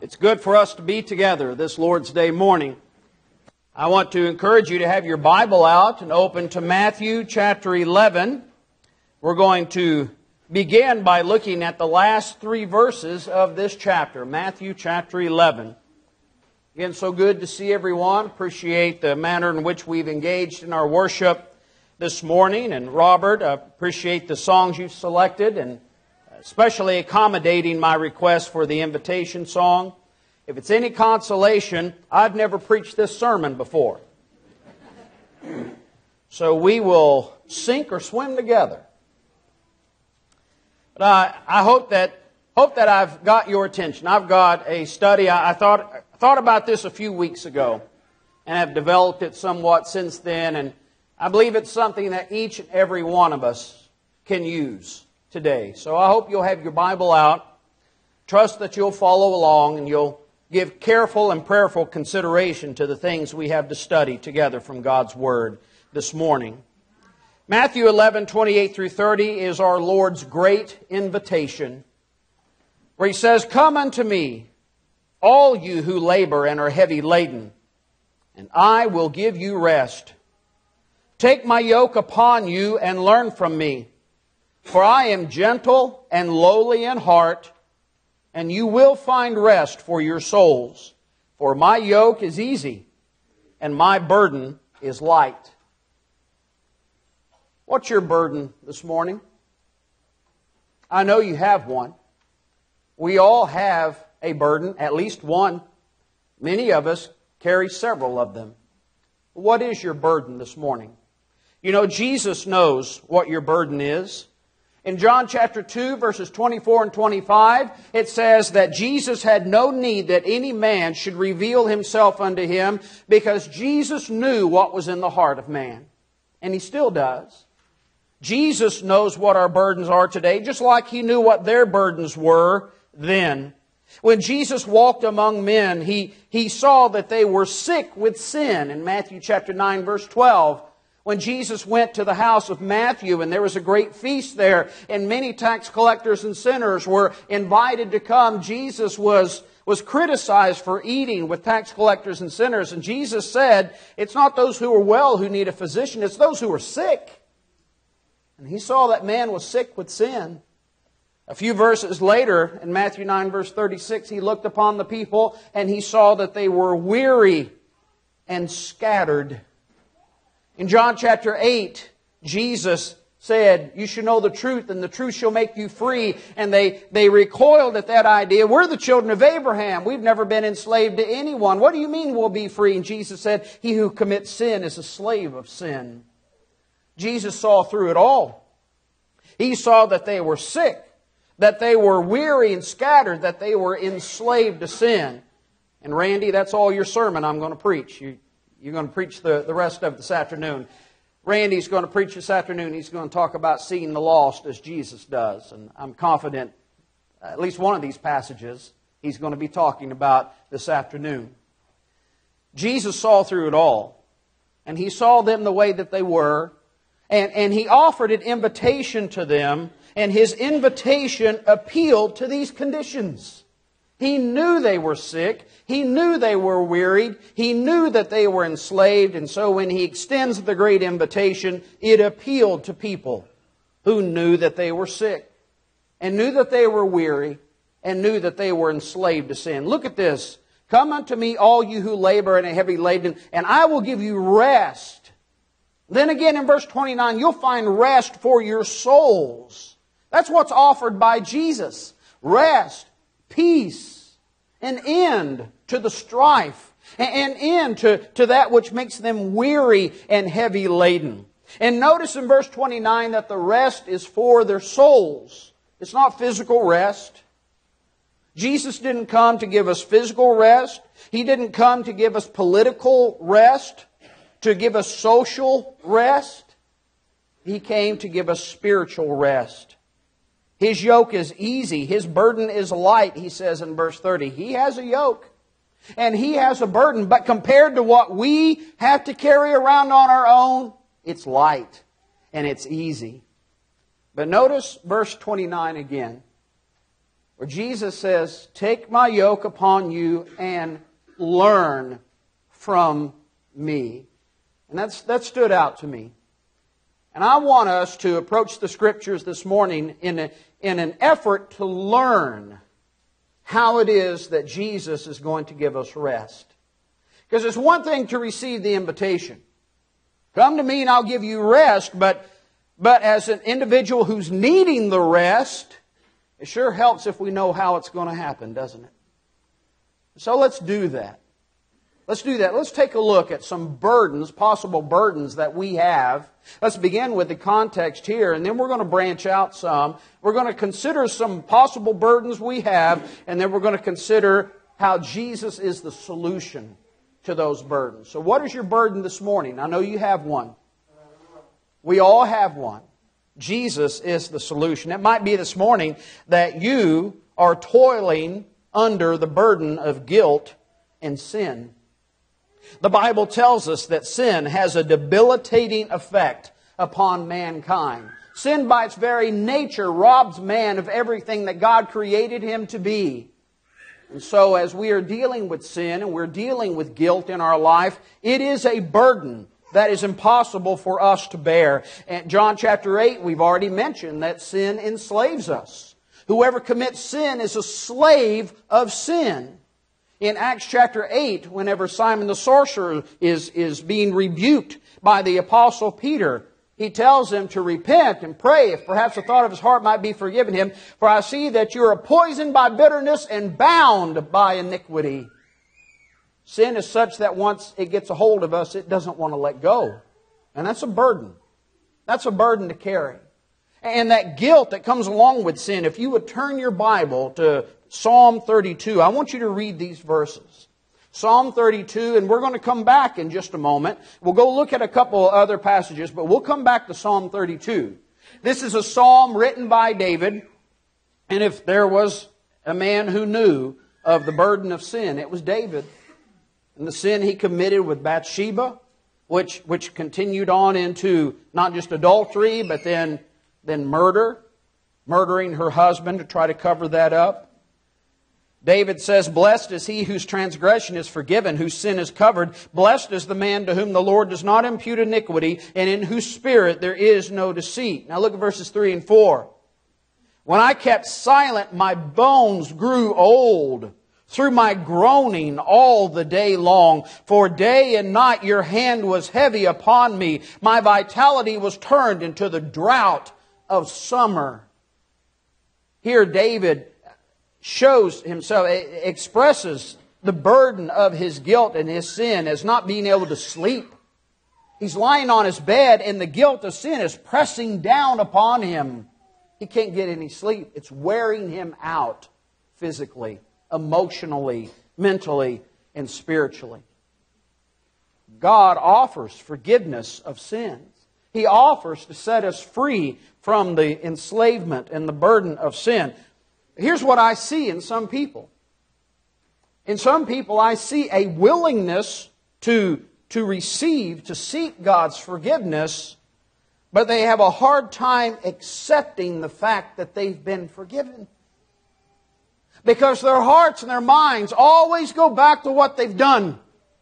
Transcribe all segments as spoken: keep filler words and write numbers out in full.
It's good for us to be together this Lord's Day morning. I want to encourage you to have your Bible out and open to Matthew chapter eleven. We're going to begin by looking at the last three verses of this chapter, Matthew chapter eleven. Again, so good to see everyone. Appreciate the manner in which we've engaged in our worship this morning. And Robert, I appreciate the songs you've selected and especially accommodating my request for the invitation song. If it's any consolation, I've never preached this sermon before. So we will sink or swim together. But I, I hope that hope that I've got your attention. I've got a study. I, I thought I thought about this a few weeks ago and have developed it somewhat since then. And I believe it's something that each and every one of us can use today. So I hope you'll have your Bible out. Trust that you'll follow along and you'll give careful and prayerful consideration to the things we have to study together from God's Word this morning. Matthew eleven, twenty-eight through thirty is our Lord's great invitation, where He says, "Come unto me, all you who labor and are heavy laden, and I will give you rest. Take my yoke upon you and learn from me. For I am gentle and lowly in heart, and you will find rest for your souls. For my yoke is easy, and my burden is light." What's your burden this morning? I know you have one. We all have a burden, at least one. Many of us carry several of them. What is your burden this morning? You know, Jesus knows what your burden is. In John chapter two, verses twenty-four and twenty-five, it says that Jesus had no need that any man should reveal himself unto him, because Jesus knew what was in the heart of man. And He still does. Jesus knows what our burdens are today, just like He knew what their burdens were then. When Jesus walked among men, He, he saw that they were sick with sin in Matthew chapter nine, verse twelve. When Jesus went to the house of Matthew and there was a great feast there and many tax collectors and sinners were invited to come, Jesus was, was criticized for eating with tax collectors and sinners. And Jesus said, it's not those who are well who need a physician, it's those who are sick. And He saw that man was sick with sin. A few verses later, in Matthew nine, verse thirty-six, He looked upon the people and He saw that they were weary and scattered. In John chapter eight, Jesus said, you should know the truth and the truth shall make you free. And they, they recoiled at that idea. We're the children of Abraham. We've never been enslaved to anyone. What do you mean we'll be free? And Jesus said, he who commits sin is a slave of sin. Jesus saw through it all. He saw that they were sick, that they were weary and scattered, that they were enslaved to sin. And Randy, that's all your sermon I'm going to preach. You, you're going to preach the, the rest of it this afternoon. Randy's going to preach this afternoon. He's going to talk about seeing the lost as Jesus does. And I'm confident at least one of these passages he's going to be talking about this afternoon. Jesus saw through it all. And He saw them the way that they were. And, and He offered an invitation to them. And His invitation appealed to these conditions. He knew they were sick. He knew they were wearied. He knew that they were enslaved. And so when He extends the great invitation, it appealed to people who knew that they were sick and knew that they were weary and knew that they were enslaved to sin. Look at this. Come unto me, all you who labor and are heavy laden, and I will give you rest. Then again in verse twenty-nine, you'll find rest for your souls. That's what's offered by Jesus. Rest, peace, an end to the strife, an end to, to that which makes them weary and heavy laden. And notice in verse twenty-nine that the rest is for their souls. It's not physical rest. Jesus didn't come to give us physical rest. He didn't come to give us political rest, to give us social rest. He came to give us spiritual rest. His yoke is easy. His burden is light, He says in verse thirty. He has a yoke and He has a burden, but compared to what we have to carry around on our own, it's light and it's easy. But notice verse twenty-nine again. where Jesus says, "Take my yoke upon you and learn from me." And that's, that stood out to me. And I want us to approach the Scriptures this morning in, a, in an effort to learn how it is that Jesus is going to give us rest. Because it's one thing to receive the invitation. Come to me and I'll give you rest, but, but as an individual who's needing the rest, it sure helps if we know how it's going to happen, doesn't it? So let's do that. Let's do that. Let's take a look at some burdens, possible burdens that we have. Let's begin with the context here, and then we're going to branch out some. We're going to consider some possible burdens we have, and then we're going to consider how Jesus is the solution to those burdens. So what is your burden this morning? I know you have one. We all have one. Jesus is the solution. It might be this morning that you are toiling under the burden of guilt and sin. The Bible tells us that sin has a debilitating effect upon mankind. Sin by its very nature robs man of everything that God created him to be. And so as we are dealing with sin and we're dealing with guilt in our life, it is a burden that is impossible for us to bear. And John chapter eight, we've already mentioned that sin enslaves us. Whoever commits sin is a slave of sin. In Acts chapter eight, whenever Simon the sorcerer is, is being rebuked by the Apostle Peter, he tells him to repent and pray if perhaps the thought of his heart might be forgiven him. For I see that you are poisoned by bitterness and bound by iniquity. Sin is such that once it gets a hold of us, it doesn't want to let go. And that's a burden. That's a burden to carry. And that guilt that comes along with sin, if you would turn your Bible to Psalm thirty-two, I want you to read these verses. Psalm thirty-two, and we're going to come back in just a moment. We'll go look at a couple of other passages, but we'll come back to Psalm thirty-two. This is a psalm written by David, and if there was a man who knew of the burden of sin, it was David. And the sin he committed with Bathsheba, which, which continued on into not just adultery, but then, then murder, murdering her husband to try to cover that up. David says, "Blessed is he whose transgression is forgiven, whose sin is covered. Blessed is the man to whom the Lord does not impute iniquity, and in whose spirit there is no deceit." Now look at verses three and four. "When I kept silent, my bones grew old through my groaning all the day long. For day and night your hand was heavy upon me. My vitality was turned into the drought of summer." Here David shows himself, expresses the burden of his guilt and his sin as not being able to sleep. He's lying on his bed and the guilt of sin is pressing down upon him. He can't get any sleep. It's wearing him out physically, emotionally, mentally, and spiritually. God offers forgiveness of sins. He offers to set us free from the enslavement and the burden of sin. Here's what I see in some people. In some people, I see a willingness to, to receive, to seek God's forgiveness, but they have a hard time accepting the fact that they've been forgiven. Because their hearts and their minds always go back to what they've done.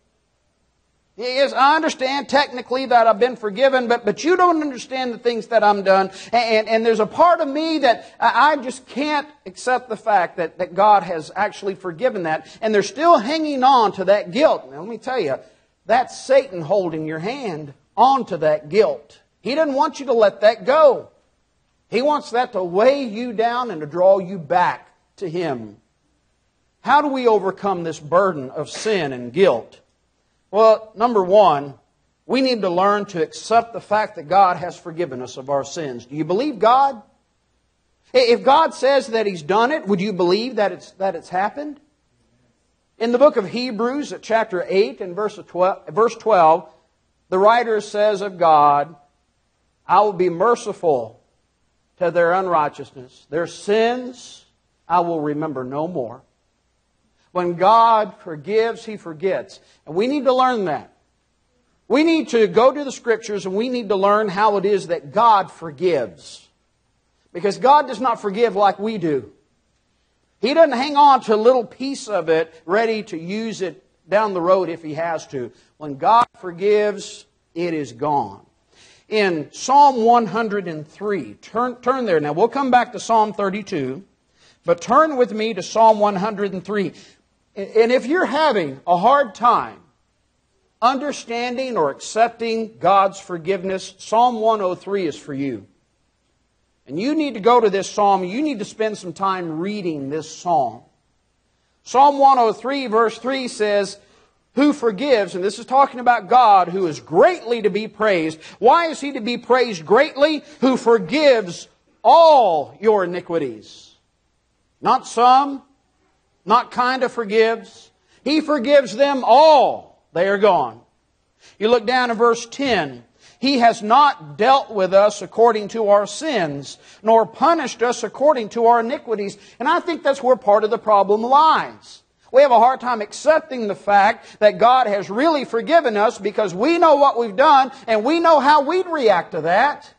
Yes, I understand technically that I've been forgiven, but, but you don't understand the things that I'm done. And, and there's a part of me that I just can't accept the fact that, that God has actually forgiven that. And they're still hanging on to that guilt. Now let me tell you, that's Satan holding your hand onto that guilt. He doesn't want you to let that go. He wants that to weigh you down and to draw you back to Him. How do we overcome this burden of sin and guilt? Well, number one, we need to learn to accept the fact that God has forgiven us of our sins. Do you believe God? If God says that He's done it, would you believe that it's, that it's happened? In the book of Hebrews, at chapter eight and verse twelve, the writer says of God, "I will be merciful to their unrighteousness. Their sins I will remember no more." When God forgives, He forgets. And we need to learn that. We need to go to the Scriptures and we need to learn how it is that God forgives. Because God does not forgive like we do. He doesn't hang on to a little piece of it, ready to use it down the road if He has to. When God forgives, it is gone. In Psalm one hundred three, turn, turn there. Now, we'll come back to Psalm thirty-two, but turn with me to Psalm one hundred three. And if you're having a hard time understanding or accepting God's forgiveness, Psalm one oh three is for you. And you need to go to this psalm. You need to spend some time reading this psalm. Psalm one oh three verse three says, who forgives, and this is talking about God, who is greatly to be praised. Why is He to be praised greatly? Who forgives all your iniquities. Not some, not kind of forgives. He forgives them all. They are gone. You look down at verse ten. He has not dealt with us according to our sins, nor punished us according to our iniquities. And I think that's where part of the problem lies. We have a hard time accepting the fact that God has really forgiven us because we know what we've done and we know how we'd react to that.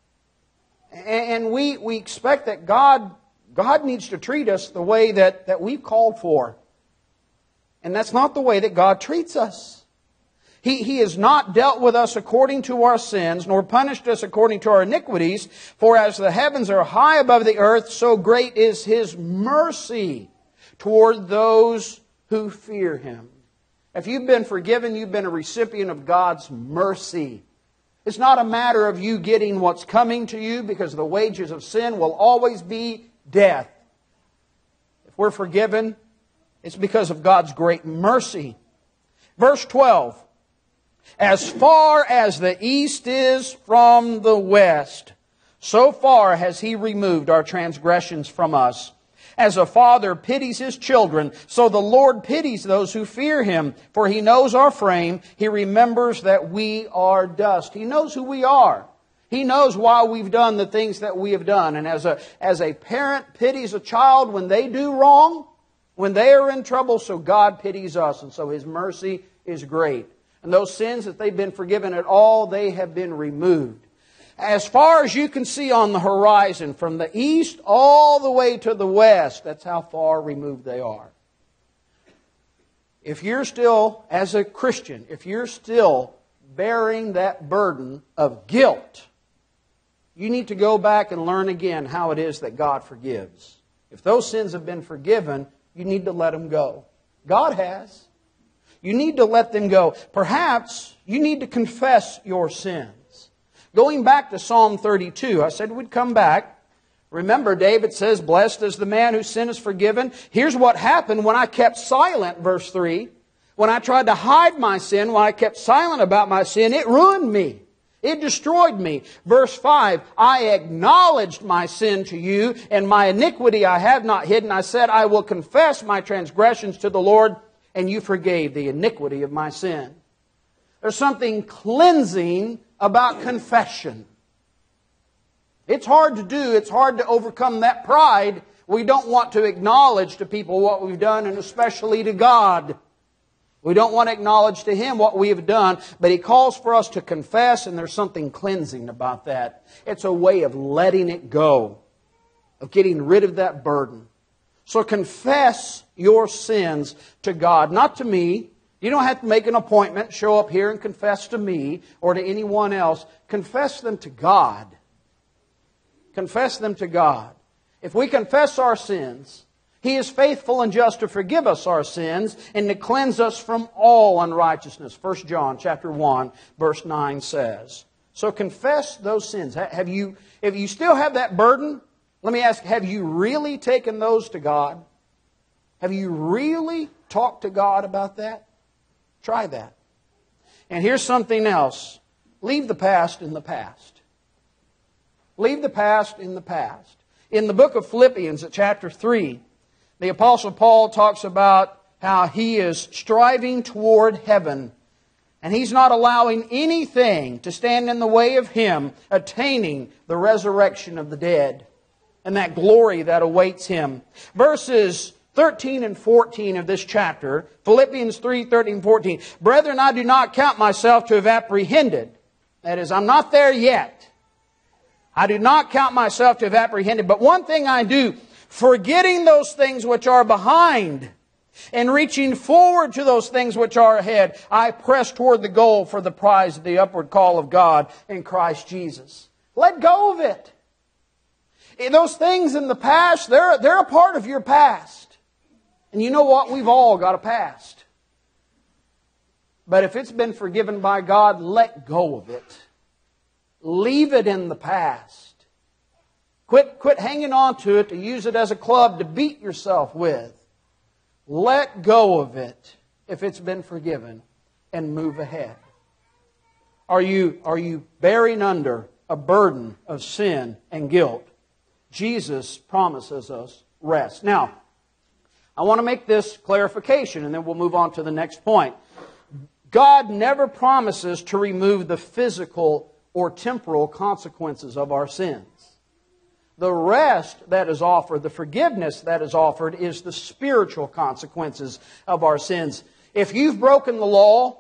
And we, we expect that God, God needs to treat us the way that, that we've called for. And that's not the way that God treats us. He, he has not dealt with us according to our sins, nor punished us according to our iniquities. For as the heavens are high above the earth, so great is His mercy toward those who fear Him. If you've been forgiven, you've been a recipient of God's mercy. It's not a matter of you getting what's coming to you, because the wages of sin will always be death. If we're forgiven, it's because of God's great mercy. Verse twelve. As far as the east is from the west, so far has He removed our transgressions from us. As a father pities his children, so the Lord pities those who fear Him. For He knows our frame. He remembers that we are dust. He knows who we are. He knows why we've done the things that we have done. And as a, as a parent pities a child when they do wrong, when they are in trouble, so God pities us. And so His mercy is great. And those sins that they've been forgiven at all, they have been removed. As far as you can see on the horizon, from the east all the way to the west, that's how far removed they are. If you're still, as a Christian, if you're still bearing that burden of guilt, you need to go back and learn again how it is that God forgives. If those sins have been forgiven, you need to let them go. God has. You need to let them go. Perhaps you need to confess your sins. Going back to Psalm thirty-two, I said we'd come back. Remember, David says, blessed is the man whose sin is forgiven. Here's what happened when I kept silent, verse three. When I tried to hide my sin, when I kept silent about my sin, it ruined me. It destroyed me. Verse five, I acknowledged my sin to you, and my iniquity I have not hidden. I said, I will confess my transgressions to the Lord, and you forgave the iniquity of my sin. There's something cleansing about confession. It's hard to do. It's hard to overcome that pride. We don't want to acknowledge to people what we've done, and especially to God. We don't want to acknowledge to Him what we have done, but He calls for us to confess, and there's something cleansing about that. It's a way of letting it go, of getting rid of that burden. So confess your sins to God, not to me. You don't have to make an appointment, show up here and confess to me or to anyone else. Confess them to God. Confess them to God. If we confess our sins, He is faithful and just to forgive us our sins and to cleanse us from all unrighteousness. First John chapter one, verse nine says. So confess those sins. Have you, if you still have that burden, let me ask, have you really taken those to God? Have you really talked to God about that? Try that. And here's something else. Leave the past in the past. Leave the past in the past. In the book of Philippians at chapter three, the Apostle Paul talks about how he is striving toward heaven. And he's not allowing anything to stand in the way of him attaining the resurrection of the dead and that glory that awaits him. Verses thirteen and fourteen of this chapter, Philippians three, thirteen and fourteen. Brethren, I do not count myself to have apprehended. That is, I'm not there yet. I do not count myself to have apprehended. But one thing I do, Forgetting those things which are behind, and reaching forward to those things which are ahead, I press toward the goal for the prize of the upward call of God in Christ Jesus. Let go of it. Those things in the past, they're, they're a part of your past. And you know what? We've all got a past. But if it's been forgiven by God, let go of it. Leave it in the past. Quit, quit hanging on to it to use it as a club to beat yourself with. Let go of it if it's been forgiven and move ahead. Are you, are you bearing under a burden of sin and guilt? Jesus promises us rest. Now, I want to make this clarification and then we'll move on to the next point. God never promises to remove the physical or temporal consequences of our sins. The rest that is offered, the forgiveness that is offered, is the spiritual consequences of our sins. If you've broken the law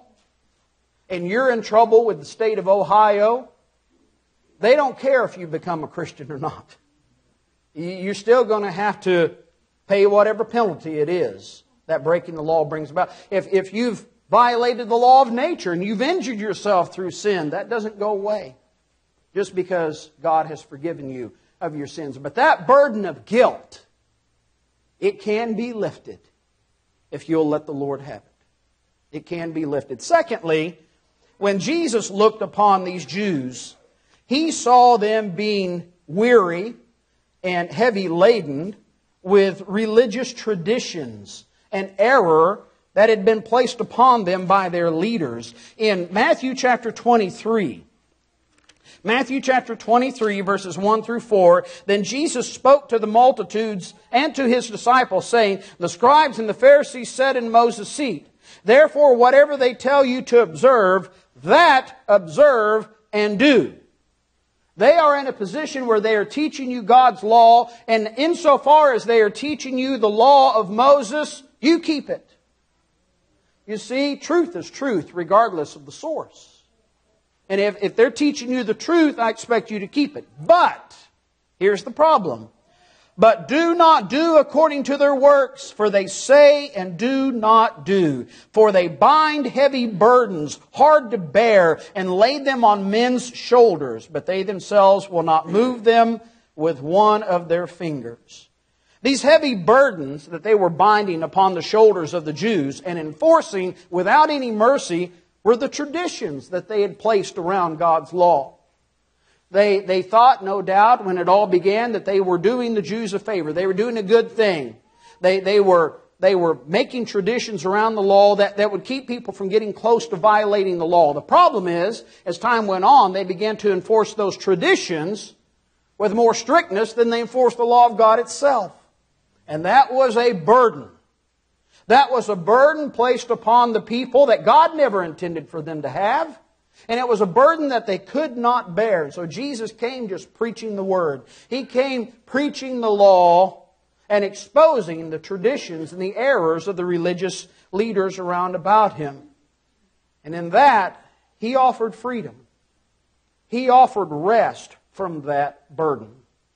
and you're in trouble with the state of Ohio, they don't care if you become a Christian or not. You're still going to have to pay whatever penalty it is that breaking the law brings about. If, if you've violated the law of nature and you've injured yourself through sin, that doesn't go away just because God has forgiven you of your sins. But that burden of guilt, it can be lifted if you'll let the Lord have it. It can be lifted. Secondly, when Jesus looked upon these Jews, He saw them being weary and heavy laden with religious traditions and error that had been placed upon them by their leaders. In Matthew chapter twenty-three, Matthew chapter twenty-three, verses one through four, then Jesus spoke to the multitudes and to His disciples, saying, the scribes and the Pharisees sat in Moses' seat. Therefore, whatever they tell you to observe, that observe and do. They are in a position where they are teaching you God's law, and insofar as they are teaching you the law of Moses, you keep it. You see, truth is truth regardless of the source. And if, if they're teaching you the truth, I expect you to keep it. But, here's the problem. But do not do according to their works, for they say and do not do. For they bind heavy burdens, hard to bear, and lay them on men's shoulders, but they themselves will not move them with one of their fingers. These heavy burdens that they were binding upon the shoulders of the Jews and enforcing without any mercy were the traditions that they had placed around God's law. They, they thought, no doubt, when it all began, that they were doing the Jews a favor. They were doing a good thing. They, they, were, they were making traditions around the law that, that would keep people from getting close to violating the law. The problem is, as time went on, they began to enforce those traditions with more strictness than they enforced the law of God itself. And that was a burden. That was a burden placed upon the people that God never intended for them to have. And it was a burden that they could not bear. So Jesus came just preaching the Word. He came preaching the law and exposing the traditions and the errors of the religious leaders around about Him. And in that, He offered freedom. He offered rest from that burden.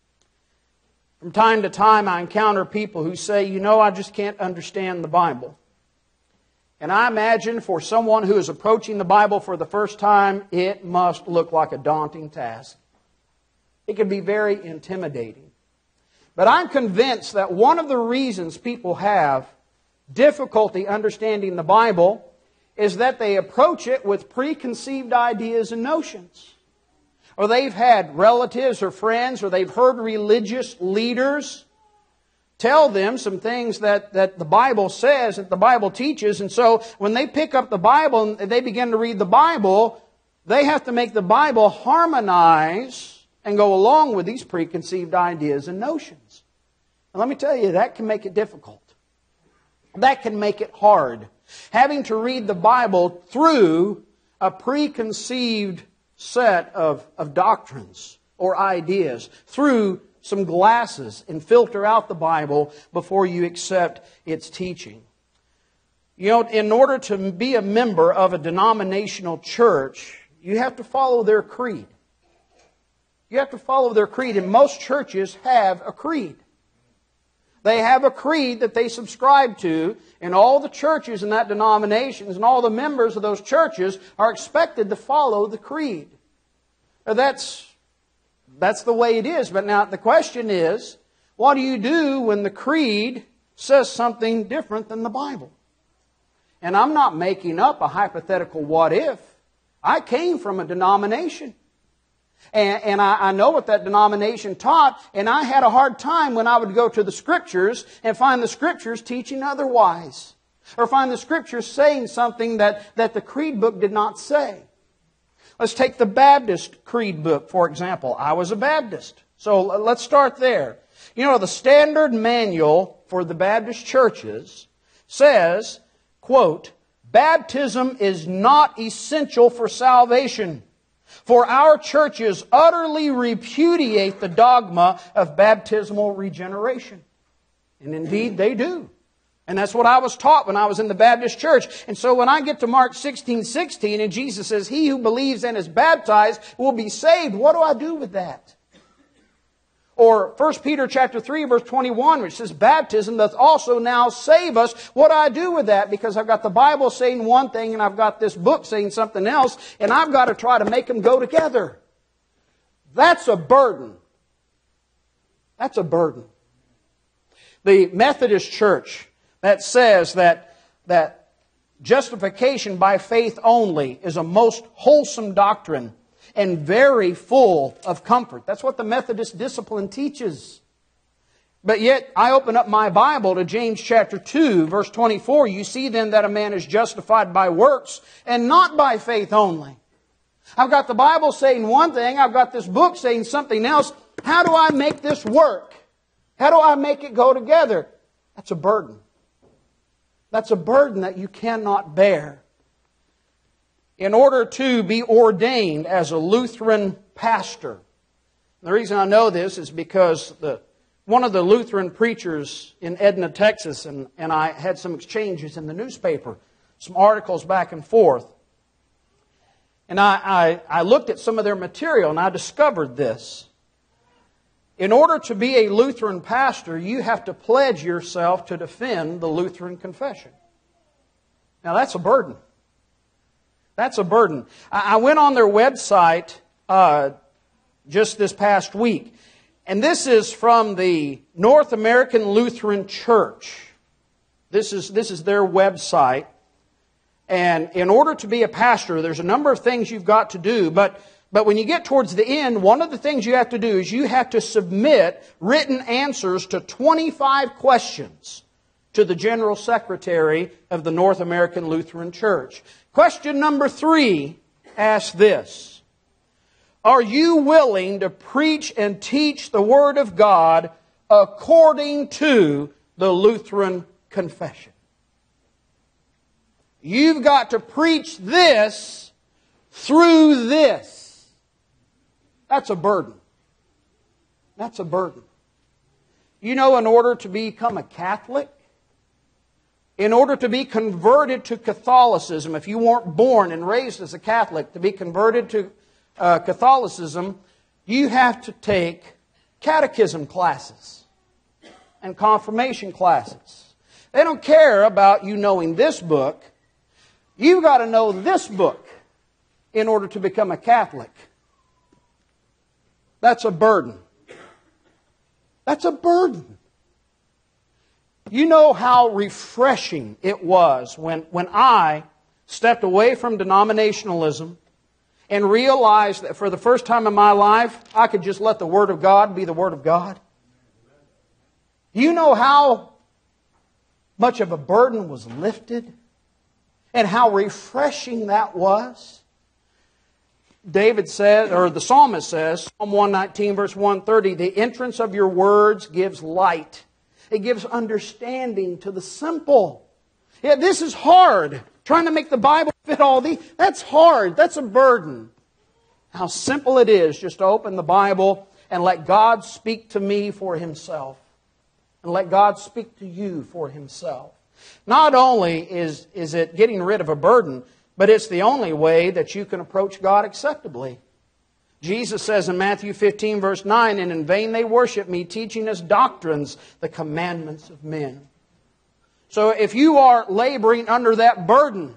From time to time, I encounter people who say, you know, I just can't understand the Bible. And I imagine for someone who is approaching the Bible for the first time, it must look like a daunting task. It can be very intimidating. But I'm convinced that one of the reasons people have difficulty understanding the Bible is that they approach it with preconceived ideas and notions. Or they've had relatives or friends, or they've heard religious leaders tell them some things that, that the Bible says, that the Bible teaches. And so when they pick up the Bible and they begin to read the Bible, they have to make the Bible harmonize and go along with these preconceived ideas and notions. And let me tell you, that can make it difficult. That can make it hard. Having to read the Bible through a preconceived set of, of doctrines or ideas, through some glasses, and filter out the Bible before you accept its teaching. You know, in order to be a member of a denominational church, you have to follow their creed. You have to follow their creed, and most churches have a creed. They have a creed that they subscribe to, and all the churches in that denominations and all the members of those churches are expected to follow the creed. That's, that's the way it is. But now the question is, what do you do when the creed says something different than the Bible? And I'm not making up a hypothetical what if. I came from a denomination. And, and I, I know what that denomination taught, and I had a hard time when I would go to the Scriptures and find the Scriptures teaching otherwise. Or find the Scriptures saying something that, that the creed book did not say. Let's take the Baptist creed book, for example. I was a Baptist. So let's start there. You know, the standard manual for the Baptist churches says, quote, "Baptism is not essential for salvation, for our churches utterly repudiate the dogma of baptismal regeneration." And indeed they do. And that's what I was taught when I was in the Baptist church. And so when I get to Mark sixteen sixteen and Jesus says, "He who believes and is baptized will be saved," what do I do with that? Or First Peter chapter three, verse twenty-one, which says, "Baptism doth also now save us." What do I do with that? Because I've got the Bible saying one thing and I've got this book saying something else, and I've got to try to make them go together. That's a burden. That's a burden. The Methodist Church that says that, that justification by faith only is a most wholesome doctrine and very full of comfort. That's what the Methodist discipline teaches. But yet, I open up my Bible to James chapter two, verse twenty-four. "You see then that a man is justified by works, and not by faith only." I've got the Bible saying one thing, I've got this book saying something else. How do I make this work? How do I make it go together? That's a burden. That's a burden that you cannot bear. In order to be ordained as a Lutheran pastor. The reason I know this is because the, one of the Lutheran preachers in Edna, Texas, and, and I had some exchanges in the newspaper, some articles back and forth. And I, I, I looked at some of their material and I discovered this. In order to be a Lutheran pastor, you have to pledge yourself to defend the Lutheran confession. Now that's a burden. That's a burden. I went on their website uh, just this past week. And this is from the North American Lutheran Church. This is, this is their website. And in order to be a pastor, there's a number of things you've got to do. But, but when you get towards the end, one of the things you have to do is you have to submit written answers to twenty-five questions to the General Secretary of the North American Lutheran Church. Question number three asks this: are you willing to preach and teach the Word of God according to the Lutheran confession? You've got to preach this through this. That's a burden. That's a burden. You know, in order to become a Catholic, in order to be converted to Catholicism, if you weren't born and raised as a Catholic, to be converted to uh, Catholicism, you have to take catechism classes and confirmation classes. They don't care about you knowing this book. You've got to know this book in order to become a Catholic. That's a burden. That's a burden. You know how refreshing it was when, when I stepped away from denominationalism and realized that for the first time in my life, I could just let the Word of God be the Word of God. You know how much of a burden was lifted and how refreshing that was? David says, or the psalmist says, Psalm one nineteen, verse one thirty, "The entrance of your words gives light. It gives understanding to the simple." Yeah, this is hard. Trying to make the Bible fit all these, that's hard. That's a burden. How simple it is just to open the Bible and let God speak to me for Himself. And let God speak to you for Himself. Not only is, is it getting rid of a burden, but it's the only way that you can approach God acceptably. Jesus says in Matthew fifteen, verse nine, "And in vain they worship me, teaching as doctrines the commandments of men." So if you are laboring under that burden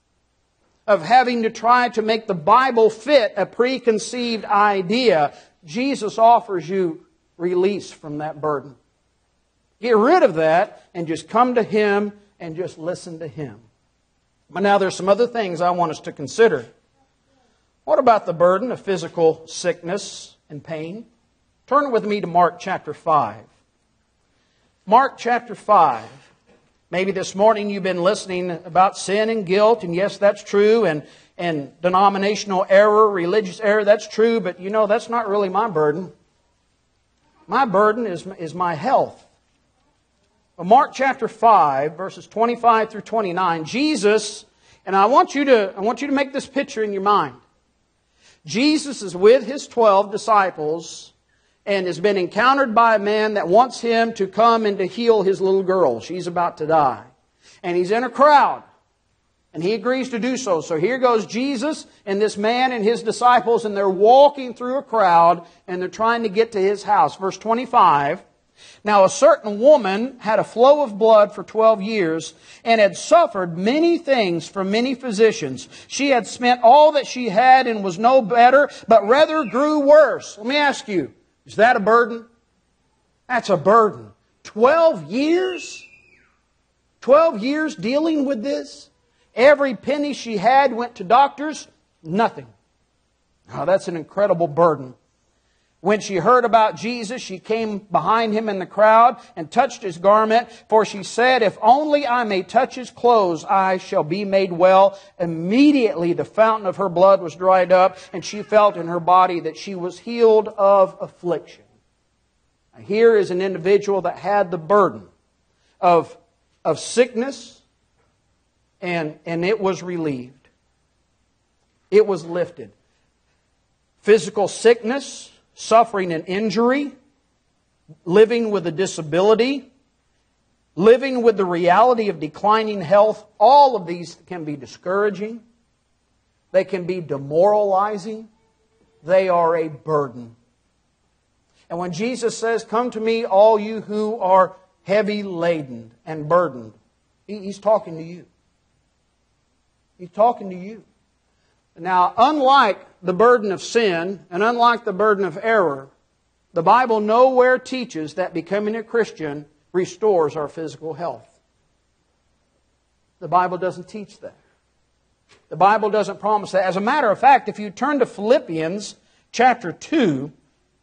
of having to try to make the Bible fit a preconceived idea, Jesus offers you release from that burden. Get rid of that and just come to Him and just listen to Him. But now there's some other things I want us to consider. What about the burden of physical sickness and pain? Turn with me to Mark chapter five. Mark chapter five. Maybe this morning you've been listening about sin and guilt, and yes, that's true, and, and denominational error, religious error, that's true, but you know, that's not really my burden. My burden is, is my health. Well, Mark chapter five, verses twenty-five through twenty-nine, Jesus, and I want you to, I want you to make this picture in your mind. Jesus is with His twelve disciples and has been encountered by a man that wants Him to come and to heal his little girl. She's about to die. And He's in a crowd. And He agrees to do so. So here goes Jesus and this man and His disciples, and they're walking through a crowd and they're trying to get to His house. Verse twenty-five, "Now a certain woman had a flow of blood for twelve years and had suffered many things from many physicians. She had spent all that she had and was no better, but rather grew worse." Let me ask you, is that a burden? That's a burden. Twelve years? Twelve years dealing with this? Every penny she had went to doctors? Nothing. Now that's an incredible burden. When she heard about Jesus, she came behind Him in the crowd and touched His garment, for she said, "If only I may touch His clothes, I shall be made well." Immediately the fountain of her blood was dried up, and she felt in her body that she was healed of affliction. Now, here is an individual that had the burden of, of sickness, and, and it was relieved. It was lifted. Physical sickness, suffering an injury, living with a disability, living with the reality of declining health, all of these can be discouraging. They can be demoralizing. They are a burden. And when Jesus says, "Come to me, all you who are heavy laden and burdened," He's talking to you. He's talking to you. Now, unlike the burden of sin and unlike the burden of error, the Bible nowhere teaches that becoming a Christian restores our physical health. The Bible doesn't teach that. The Bible doesn't promise that. As a matter of fact, if you turn to Philippians chapter two,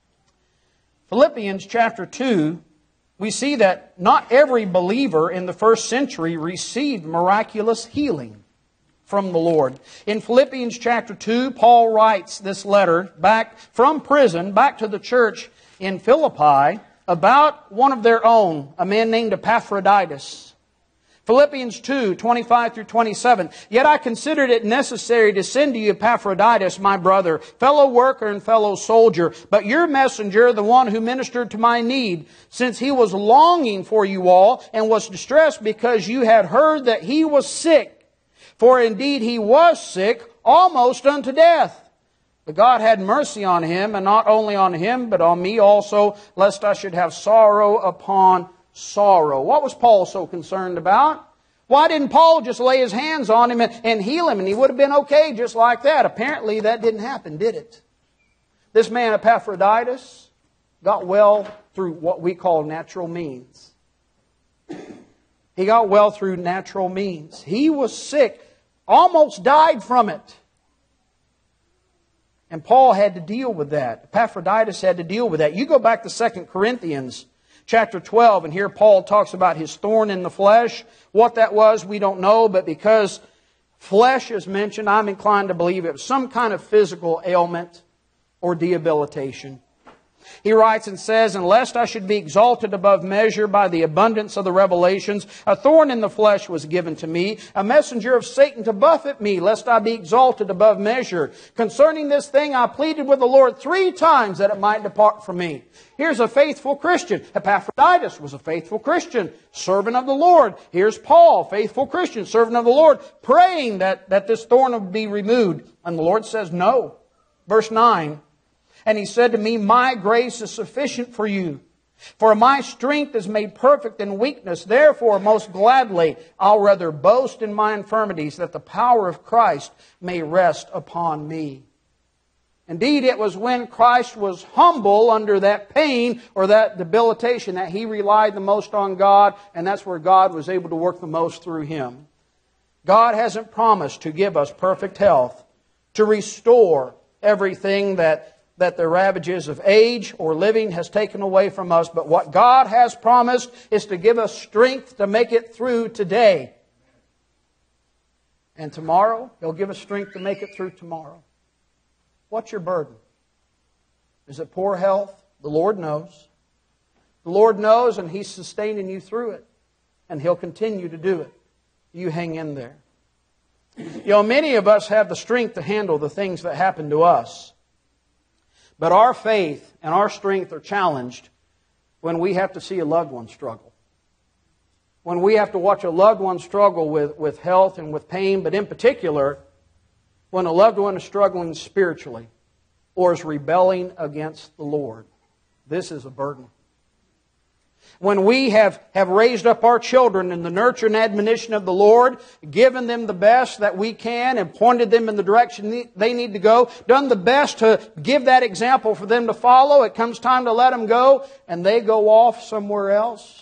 Philippians chapter two, we see that not every believer in the first century received miraculous healing from the Lord. In Philippians chapter two, Paul writes this letter back from prison, back to the church in Philippi, about one of their own, a man named Epaphroditus. Philippians two, twenty-five through twenty-seven. "Yet I considered it necessary to send to you Epaphroditus, my brother, fellow worker and fellow soldier, but your messenger, the one who ministered to my need, since he was longing for you all and was distressed because you had heard that he was sick. For indeed he was sick, almost unto death. But God had mercy on him, and not only on him, but on me also, lest I should have sorrow upon sorrow." What was Paul so concerned about? Why didn't Paul just lay his hands on him and, and heal him, and he would have been okay just like that? Apparently that didn't happen, did it? This man Epaphroditus got well through what we call natural means. He got well through natural means. He was sick, almost died from it. And Paul had to deal with that. Epaphroditus had to deal with that. You go back to Second Corinthians chapter twelve, and here Paul talks about his thorn in the flesh. What that was, we don't know, but because flesh is mentioned, I'm inclined to believe it was some kind of physical ailment or debilitation. He writes and says, "And lest I should be exalted above measure by the abundance of the revelations, a thorn in the flesh was given to me, a messenger of Satan to buffet me, lest I be exalted above measure. Concerning this thing I pleaded with the Lord three times that it might depart from me." Here's a faithful Christian. Epaphroditus was a faithful Christian, servant of the Lord. Here's Paul, faithful Christian, servant of the Lord, praying that, that this thorn would be removed. And the Lord says no. Verse nine, And He said to me, my grace is sufficient for you. For my strength is made perfect in weakness. Therefore, most gladly, I'll rather boast in my infirmities, that the power of Christ may rest upon me. Indeed, it was when Christ was humble under that pain or that debilitation that He relied the most on God, and that's where God was able to work the most through Him. God hasn't promised to give us perfect health, to restore everything that that the ravages of age or living has taken away from us. But what God has promised is to give us strength to make it through today. And tomorrow, He'll give us strength to make it through tomorrow. What's your burden? Is it poor health? The Lord knows. The Lord knows, and He's sustaining you through it. And He'll continue to do it. You hang in there. You know, many of us have the strength to handle the things that happen to us. But our faith and our strength are challenged when we have to see a loved one struggle. When we have to watch a loved one struggle with, with health and with pain, but in particular, when a loved one is struggling spiritually or is rebelling against the Lord. This is a burden. When we have, have raised up our children in the nurture and admonition of the Lord, given them the best that we can and pointed them in the direction they need to go, done the best to give that example for them to follow, it comes time to let them go and they go off somewhere else.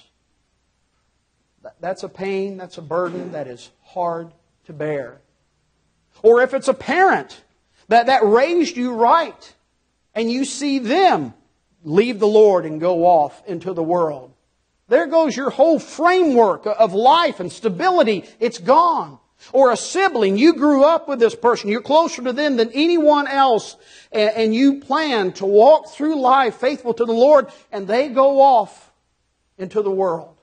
That's a pain, that's a burden that is hard to bear. Or if it's a parent that, that raised you right and you see them leave the Lord and go off into the world. There goes your whole framework of life and stability. It's gone. Or a sibling, you grew up with this person. You're closer to them than anyone else. And you plan to walk through life faithful to the Lord. And they go off into the world.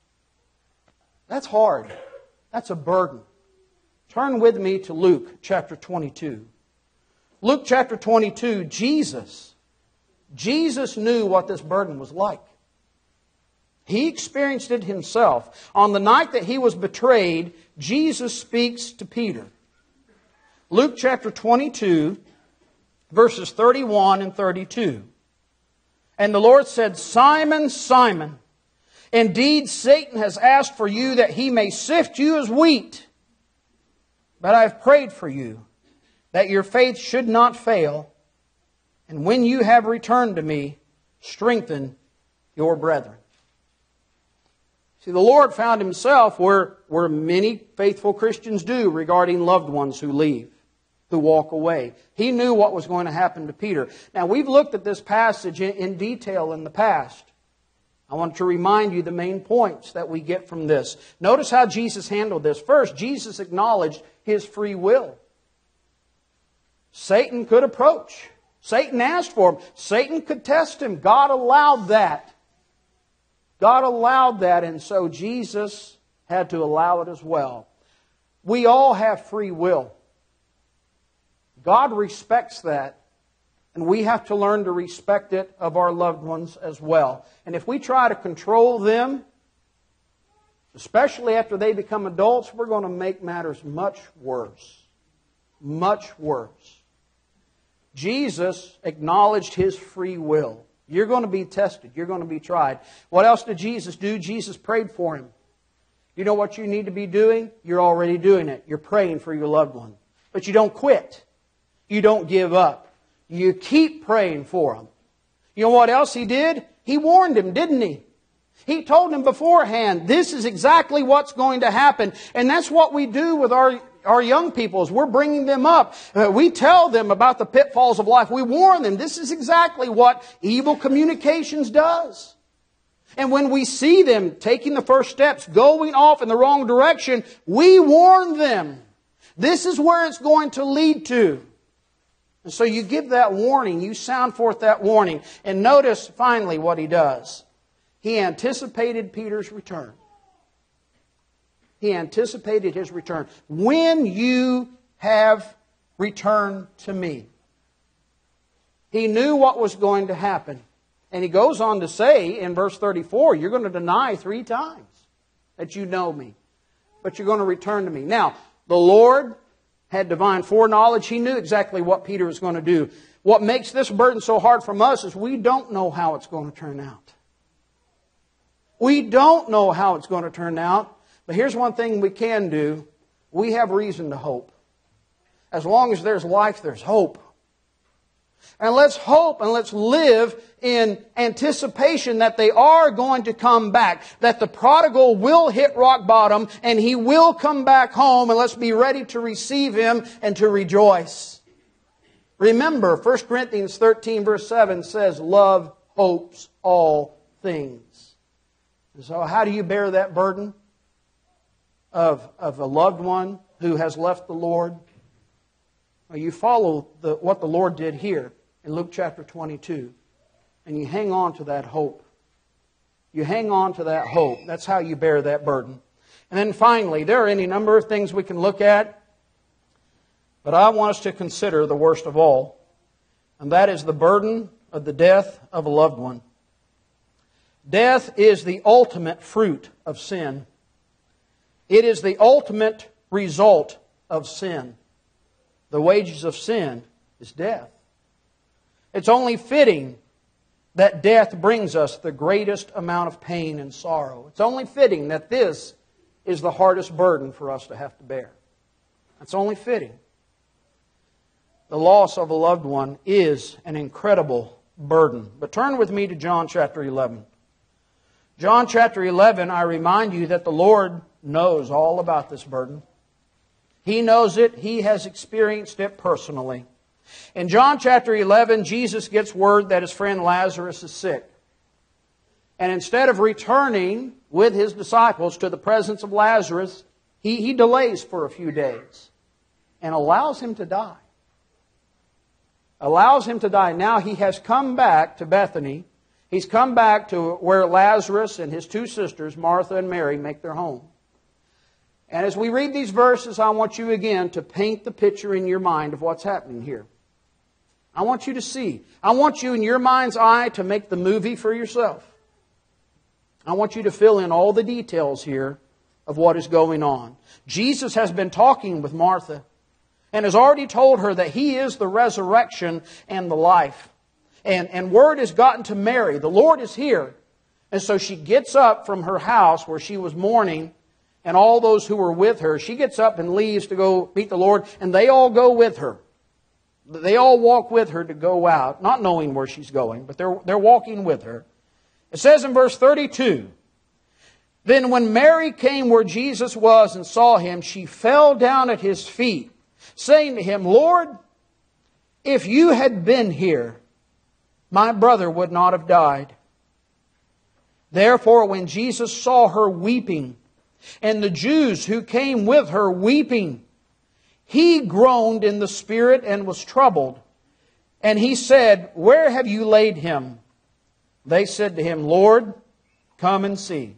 That's hard. That's a burden. Turn with me to Luke chapter twenty-two. Luke chapter twenty-two, Jesus. Jesus knew what this burden was like. He experienced it Himself. On the night that He was betrayed, Jesus speaks to Peter. Luke chapter twenty-two, verses thirty-one and thirty-two. And the Lord said, Simon, Simon, indeed Satan has asked for you that he may sift you as wheat. But I have prayed for you, that your faith should not fail. And when you have returned to me, strengthen your brethren. See, the Lord found Himself where, where many faithful Christians do regarding loved ones who leave, who walk away. He knew what was going to happen to Peter. Now, we've looked at this passage in, in detail in the past. I want to remind you the main points that we get from this. Notice how Jesus handled this. First, Jesus acknowledged His free will. Satan could approach. Satan asked for him. Satan could test him. God allowed that. God allowed that, and so Jesus had to allow it as well. We all have free will. God respects that, and we have to learn to respect it of our loved ones as well. And if we try to control them, especially after they become adults, we're going to make matters much worse. Much worse. Jesus acknowledged His free will. You're going to be tested. You're going to be tried. What else did Jesus do? Jesus prayed for him. You know what you need to be doing? You're already doing it. You're praying for your loved one. But you don't quit. You don't give up. You keep praying for them. You know what else He did? He warned him, didn't He? He told him beforehand, this is exactly what's going to happen. And that's what we do with our Our young people, as we're bringing them up, uh, we tell them about the pitfalls of life. We warn them. This is exactly what evil communications does. And when we see them taking the first steps, going off in the wrong direction, we warn them. This is where it's going to lead to. And so you give that warning. You sound forth that warning. And notice finally what He does. He anticipated Peter's return. He anticipated his return. When you have returned to me. He knew what was going to happen. And He goes on to say in verse thirty-four, you're going to deny three times that you know me. But you're going to return to me. Now, the Lord had divine foreknowledge. He knew exactly what Peter was going to do. What makes this burden so hard from us is we don't know how it's going to turn out. We don't know how it's going to turn out. But here's one thing we can do. We have reason to hope. As long as there's life, there's hope. And let's hope and let's live in anticipation that they are going to come back. That the prodigal will hit rock bottom and he will come back home. And let's be ready to receive him and to rejoice. Remember, First Corinthians thirteen verse seven says, love hopes all things. And so how do you bear that burden of, of a loved one who has left the Lord? Well, you follow the, what the Lord did here in Luke chapter twenty-two. And you hang on to that hope. You hang on to that hope. That's how you bear that burden. And then finally, there are any number of things we can look at. But I want us to consider the worst of all. And that is the burden of the death of a loved one. Death is the ultimate fruit of sin. It is the ultimate result of sin. The wages of sin is death. It's only fitting that death brings us the greatest amount of pain and sorrow. It's only fitting that this is the hardest burden for us to have to bear. It's only fitting. The loss of a loved one is an incredible burden. But turn with me to John chapter eleven. John chapter eleven, I remind you that the Lord knows all about this burden. He knows it. He has experienced it personally. In John chapter eleven, Jesus gets word that his friend Lazarus is sick. And instead of returning with his disciples to the presence of Lazarus, he, he delays for a few days and allows him to die. Allows him to die. Now he has come back to Bethany. He's come back to where Lazarus and his two sisters, Martha and Mary, make their home. And as we read these verses, I want you again to paint the picture in your mind of what's happening here. I want you to see. I want you in your mind's eye to make the movie for yourself. I want you to fill in all the details here of what is going on. Jesus has been talking with Martha and has already told her that He is the resurrection and the life. And, and word has gotten to Mary. The Lord is here. And so she gets up from her house where she was mourning, and all those who were with her. She gets up and leaves to go meet the Lord, and they all go with her. They all walk with her to go out, not knowing where she's going, but they're, they're walking with her. It says in verse thirty-two, then when Mary came where Jesus was and saw Him, she fell down at His feet, saying to Him, Lord, if You had been here, my brother would not have died. Therefore, when Jesus saw her weeping, and the Jews who came with her weeping, He groaned in the spirit and was troubled. And He said, where have you laid Him? They said to Him, Lord, come and see.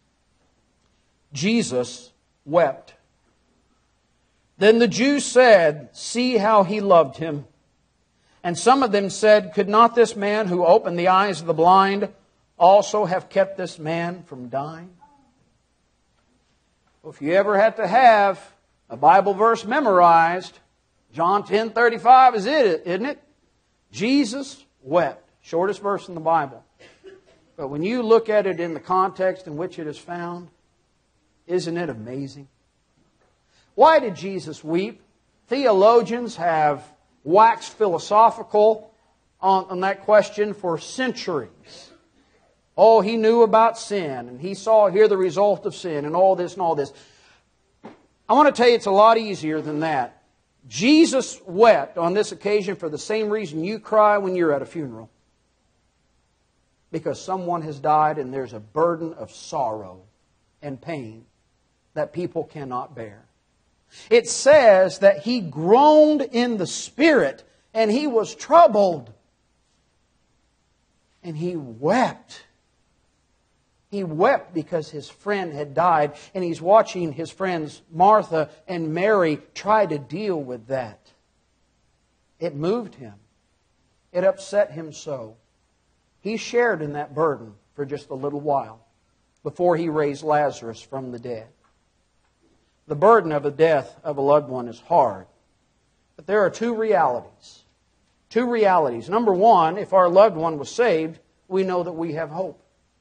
Jesus wept. Then the Jews said, see how He loved him. And some of them said, could not this man who opened the eyes of the blind also have kept this man from dying? Well, if you ever had to have a Bible verse memorized, John ten thirty-five is it, isn't it? Jesus wept. Shortest verse in the Bible. But when you look at it in the context in which it is found, isn't it amazing? Why did Jesus weep? Theologians have waxed philosophical on, on that question for centuries. Oh, He knew about sin, and He saw here the result of sin, and all this and all this. I want to tell you it's a lot easier than that. Jesus wept on this occasion for the same reason you cry when you're at a funeral. Because someone has died and there's a burden of sorrow and pain that people cannot bear. It says that He groaned in the spirit and He was troubled. And He wept. He wept because His friend had died, and He's watching His friends Martha and Mary try to deal with that. It moved Him. It upset Him so. He shared in that burden for just a little while before He raised Lazarus from the dead. The burden of the death of a loved one is hard. But there are two realities. two realities. Number one, if our loved one was saved, we know that we have hope.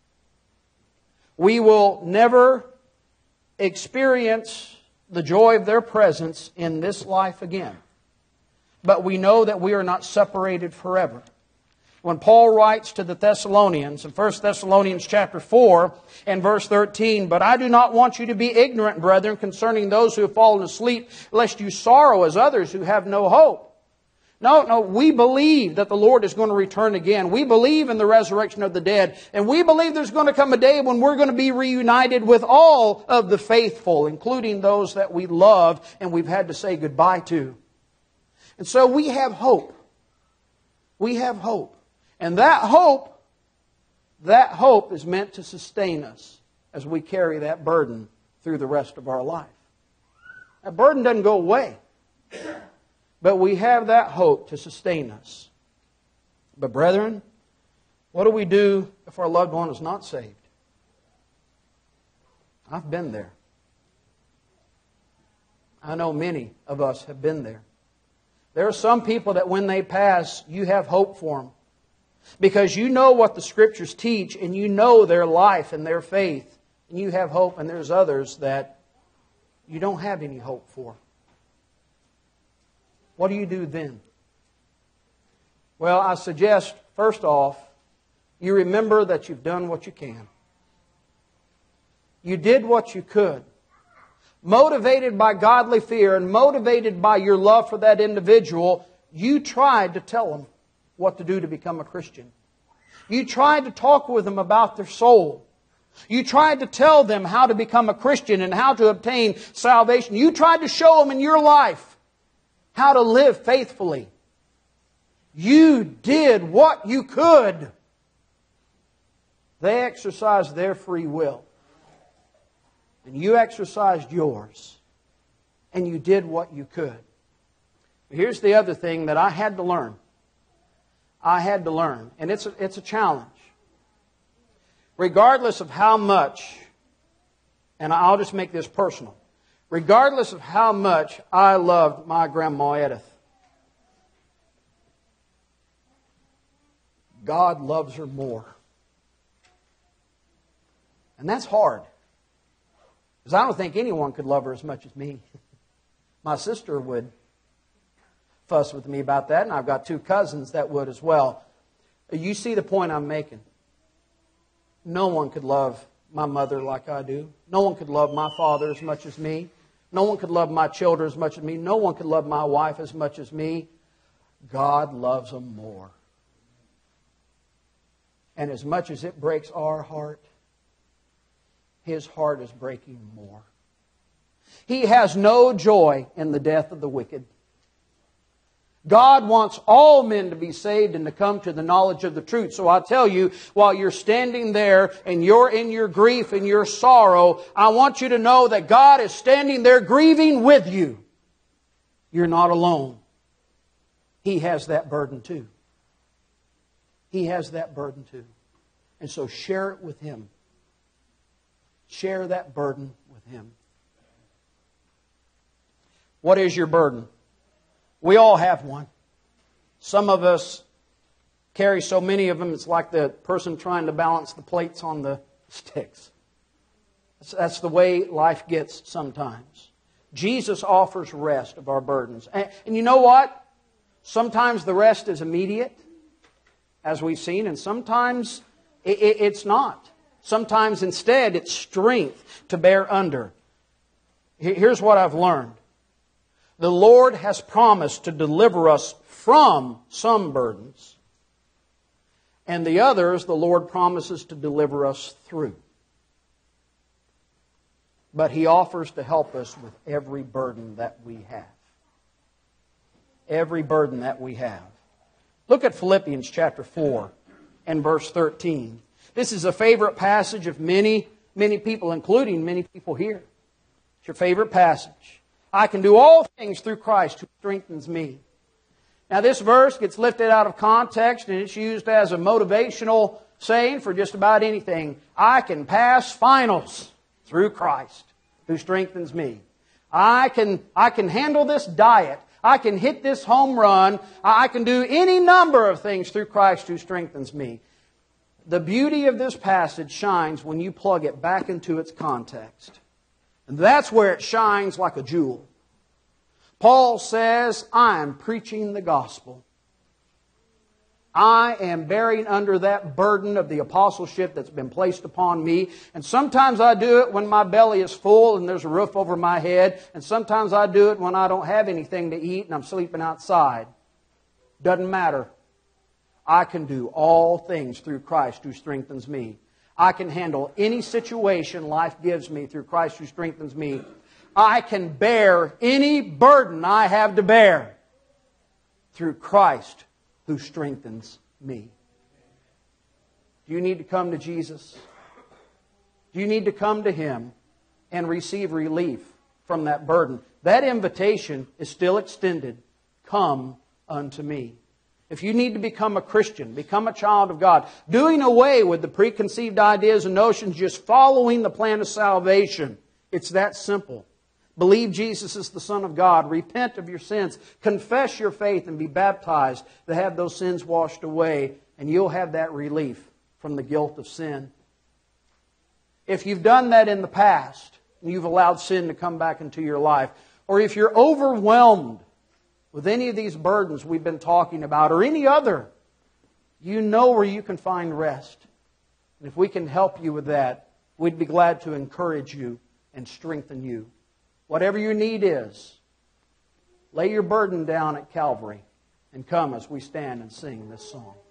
We will never experience the joy of their presence in this life again. But we know that we are not separated forever. When Paul writes to the Thessalonians in First Thessalonians chapter four and verse thirteen, "But I do not want you to be ignorant, brethren, concerning those who have fallen asleep, lest you sorrow as others who have no hope." No, no, we believe that the Lord is going to return again. We believe in the resurrection of the dead. And we believe there's going to come a day when we're going to be reunited with all of the faithful, including those that we love and we've had to say goodbye to. And so we have hope. We have hope. And that hope, that hope is meant to sustain us as we carry that burden through the rest of our life. That burden doesn't go away. But we have that hope to sustain us. But brethren, what do we do if our loved one is not saved? I've been there. I know many of us have been there. There are some people that when they pass, you have hope for them. Because you know what the Scriptures teach and you know their life and their faith. And you have hope, and there's others that you don't have any hope for. What do you do then? Well, I suggest, first off, you remember that you've done what you can. You did what you could. Motivated by godly fear and motivated by your love for that individual, you tried to tell them what to do to become a Christian. You tried to talk with them about their soul. You tried to tell them how to become a Christian and how to obtain salvation. You tried to show them in your life how to live faithfully. You did what you could. They exercised their free will. And you exercised yours. And you did what you could. But here's the other thing that I had to learn. I had to learn. And it's a, it's a challenge. Regardless of how much, and I'll just make this personal. Regardless of how much I loved my Grandma Edith, God loves her more. And that's hard. Because I don't think anyone could love her as much as me. My sister would fuss with me about that, and I've got two cousins that would as well. You see the point I'm making. No one could love my mother like I do. No one could love my father as much as me. No one could love my children as much as me. No one could love my wife as much as me. God loves them more. And as much as it breaks our heart, His heart is breaking more. He has no joy in the death of the wicked. God wants all men to be saved and to come to the knowledge of the truth. So I tell you, while you're standing there and you're in your grief and your sorrow, I want you to know that God is standing there grieving with you. You're not alone. He has that burden too. He has that burden too. And so share it with Him. Share that burden with Him. What is your burden? We all have one. Some of us carry so many of them, it's like the person trying to balance the plates on the sticks. That's the way life gets sometimes. Jesus offers rest of our burdens. And, and you know what? Sometimes the rest is immediate, as we've seen, and sometimes it, it, it's not. Sometimes instead it's strength to bear under. Here's what I've learned. The Lord has promised to deliver us from some burdens, and the others the Lord promises to deliver us through. But He offers to help us with every burden that we have. Every burden that we have. Look at Philippians chapter four and verse thirteen. This is a favorite passage of many, many people, including many people here. It's your favorite passage. I can do all things through Christ who strengthens me. Now this verse gets lifted out of context and it's used as a motivational saying for just about anything. I can pass finals through Christ who strengthens me. I can, I can handle this diet. I can hit this home run. I can do any number of things through Christ who strengthens me. The beauty of this passage shines when you plug it back into its context. And that's where it shines like a jewel. Paul says, I am preaching the gospel. I am bearing under that burden of the apostleship that's been placed upon me. And sometimes I do it when my belly is full and there's a roof over my head. And sometimes I do it when I don't have anything to eat and I'm sleeping outside. Doesn't matter. I can do all things through Christ who strengthens me. I can handle any situation life gives me through Christ who strengthens me. I can bear any burden I have to bear through Christ who strengthens me. Do you need to come to Jesus? Do you need to come to Him and receive relief from that burden? That invitation is still extended. Come unto me. If you need to become a Christian, become a child of God, doing away with the preconceived ideas and notions, just following the plan of salvation, it's that simple. Believe Jesus is the Son of God. Repent of your sins. Confess your faith and be baptized to have those sins washed away. And you'll have that relief from the guilt of sin. If you've done that in the past, and you've allowed sin to come back into your life, or if you're overwhelmed with any of these burdens we've been talking about, or any other, you know where you can find rest. And if we can help you with that, we'd be glad to encourage you and strengthen you. Whatever your need is, lay your burden down at Calvary and come as we stand and sing this song.